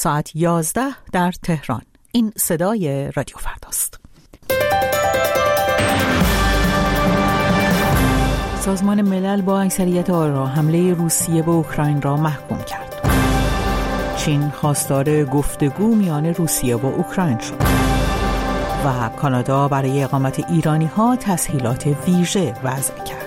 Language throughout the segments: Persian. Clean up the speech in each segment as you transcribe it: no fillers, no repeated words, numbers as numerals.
ساعت 11 در تهران. این صدای رادیو فرداست. سازمان ملل با اکثریت آرا حمله روسیه به اوکراین را محکوم کرد. چین خواستار گفتگو میان روسیه و اوکراین شد و کانادا برای اقامت ایرانی‌ها تسهیلات ویژه وضع کرد.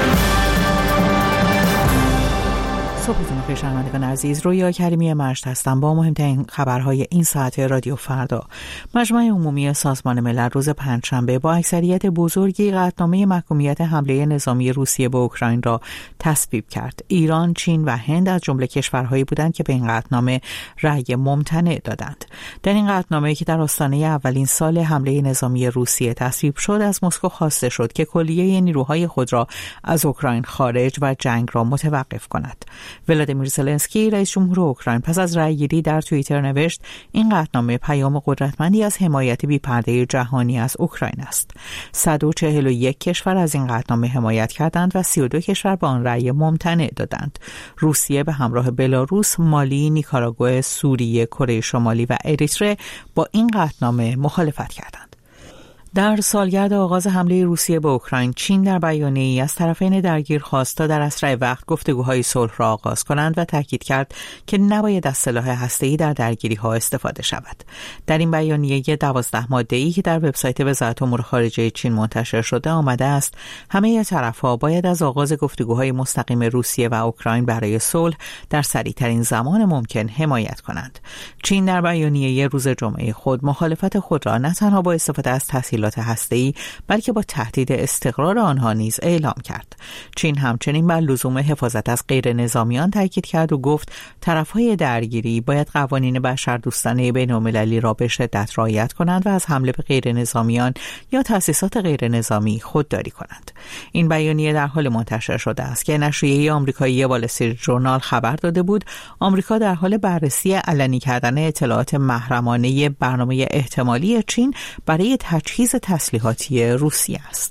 صبحتون بخیر شنوندگان عزیز، رویا کریمی مجد هستم با مهمترین خبرهای این ساعت رادیو فردا. مجمع عمومی سازمان ملل روز پنجشنبه با اکثریت بزرگی قطعنامه محکومیت حمله نظامی روسیه به اوکراین را تصویب کرد. ایران، چین و هند از جمله کشورهایی بودند که به این قطعنامه رأی ممتنع دادند. در این قطعنامه که در آستانه اولین سال حمله نظامی روسیه تصویب شد، از مسکو خواسته شد که کلیه نیروهای خود را از اوکراین خارج و جنگ را متوقف کند. ولادیمیر زلنسکی رئیس جمهور اوکراین پس از رأیگیری در توییتر نوشت این قطعنامه پیام قدرتمندی از حمایت بی‌پرده جهانی از اوکراین است. 141 کشور از این قطعنامه حمایت کردند و 32 کشور به آن رأی ممتنع دادند. روسیه به همراه بلاروس، مالی، نیکاراگوئه، سوریه، کره شمالی و اریتره با این قطعنامه مخالفت کردند. در سالگرد آغاز حمله روسیه به اوکراین، چین در بیانیه‌ای از طرفین درگیر خواست تا در اسرع وقت گفتگوهای صلح را آغاز کنند و تاکید کرد که نباید از سلاح هسته‌ای در درگیری‌ها استفاده شود. در این بیانیه 12 ماده‌ای که در وبسایت وزارت امور خارجه چین منتشر شده آمده است همه طرف‌ها باید از آغاز گفتگوهای مستقیم روسیه و اوکراین برای صلح در سریع‌ترین زمان ممکن حمایت کنند. چین در بیانیه روز جمعه خود مخالفت خود را نه تنها با استفاده از تسهیلات هسته‌ای بلکه با تهدید استقرار آنها نیز اعلام کرد. چین همچنین بر لزوم حفاظت از غیر نظامیان تاکید کرد و گفت طرف‌های درگیری باید قوانین بشردوستانه بین‌المللی را به شدت رعایت کنند و از حمله به غیر نظامیان یا تأسیسات غیر نظامی خودداری کنند. این بیانیه در حال منتشر شده است که نشریه آمریکایی وال استریت ژورنال خبر داده بود آمریکا در حال بررسی علنی کردن اطلاعات محرمانه برنامه احتمالی چین برای تجهیز تسلیحاتی روسیه است.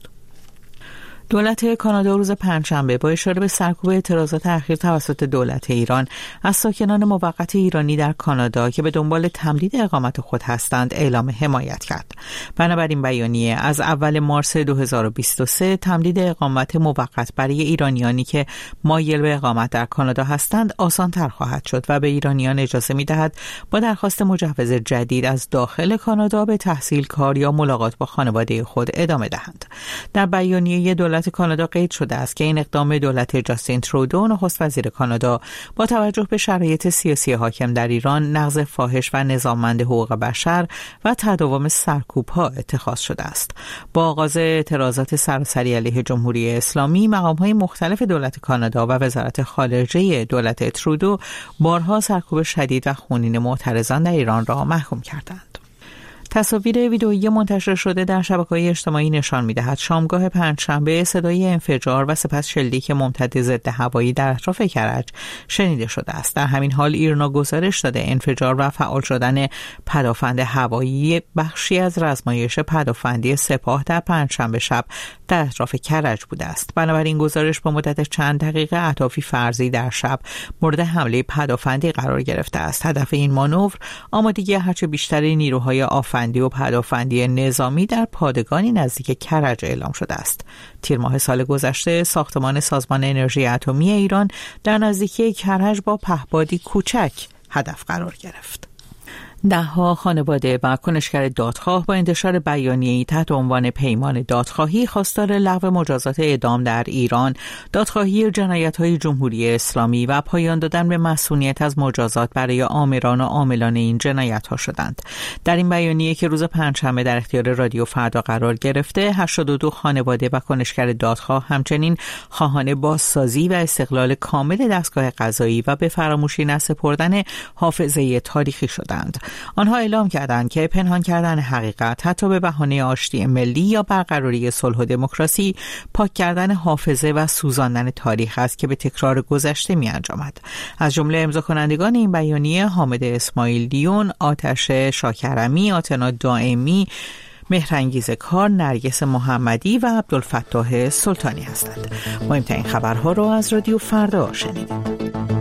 دولت کانادا روز پنجشنبه با اشاره به سرکوب اعتراضات اخیر توسط دولت ایران از ساکنان موقت ایرانی در کانادا که به دنبال تمدید اقامت خود هستند اعلام حمایت کرد. بنابراین بیانیه از اول مارس 2023 تمدید اقامت موقت برای ایرانیانی که مایل به اقامت در کانادا هستند آسان‌تر خواهد شد و به ایرانیان اجازه می‌دهد با درخواست مجوز جدید از داخل کانادا به تحصیل، کار یا ملاقات با خانواده خود ادامه دهند. در بیانیه دولت کانادا قید شده است که این اقدام دولت جاستین ترودو نخست وزیر کانادا با توجه به شرایط سیاسی حاکم در ایران، نقض فاحش و نظاممند حقوق بشر و تداوم سرکوب‌ها اتخاذ شده است. با آغاز اعتراضات سراسری علیه جمهوری اسلامی، مقام‌های مختلف دولت کانادا و وزارت خارجه دولت ترودو بارها سرکوب شدید و خونین معترضان در ایران را محکوم کردند. تصاویر ویدئویی منتشر شده در شبکه‌های اجتماعی نشان می‌دهد شامگاه پنجشنبه صدای انفجار و سپس شلیک ممتد ضد هوایی در اطراف کرج شنیده شده است. در همین حال ایرنا گزارش داده انفجار و فعال شدن پدافند هوایی بخشی از رزمایش پدافندی سپاه در پنجشنبه شب در اطراف کرج بوده است. بنابراین گزارش با مدت چند دقیقه اهدافی فرضی در شب مورد حمله پدافندی قرار گرفته است. هدف این مانور آمادگی هرچه بیشتری نیروهای آفندی و پدافندی نظامی در پادگانی نزدیک کرج اعلام شده است. تیر ماه سال گذشته ساختمان سازمان انرژی اتمی ایران در نزدیکی کرج با پهپادی کوچک هدف قرار گرفت. ده‌ها خانواده و کنشگر دادخواه با انتشار بیانیه‌ای تحت عنوان پیمان دادخواهی خواستار لغو مجازات اعدام در ایران، دادخواهی جنایت‌های جمهوری اسلامی و پایان دادن به مسئولیت از مجازات برای آمران و عاملان این جنایت‌ها شدند. در این بیانیه که روز پنجشنبه در اختیار رادیو فردا قرار گرفته، 82 خانواده و کنشگر دادخواه همچنین خواهان بازسازی و استقلال کامل دستگاه قضایی و به فراموشی نسپردن حافظه تاریخی شدند. آنها اعلام کردند که پنهان کردن حقیقت حتی به بهانه آشتی ملی یا برقراری صلح و دموکراسی پاک کردن حافظه و سوزاندن تاریخ است که به تکرار گذشته می انجامد. از جمله امضا کنندگان این بیانیه حامد اسماعیلیون، آتش شاکرمی، آتنا دائمی، مهرانگیز کار، نرگس محمدی و عبدالفتاح سلطانی هستند. مهمترین خبرها را از رادیو فردا شنیدید.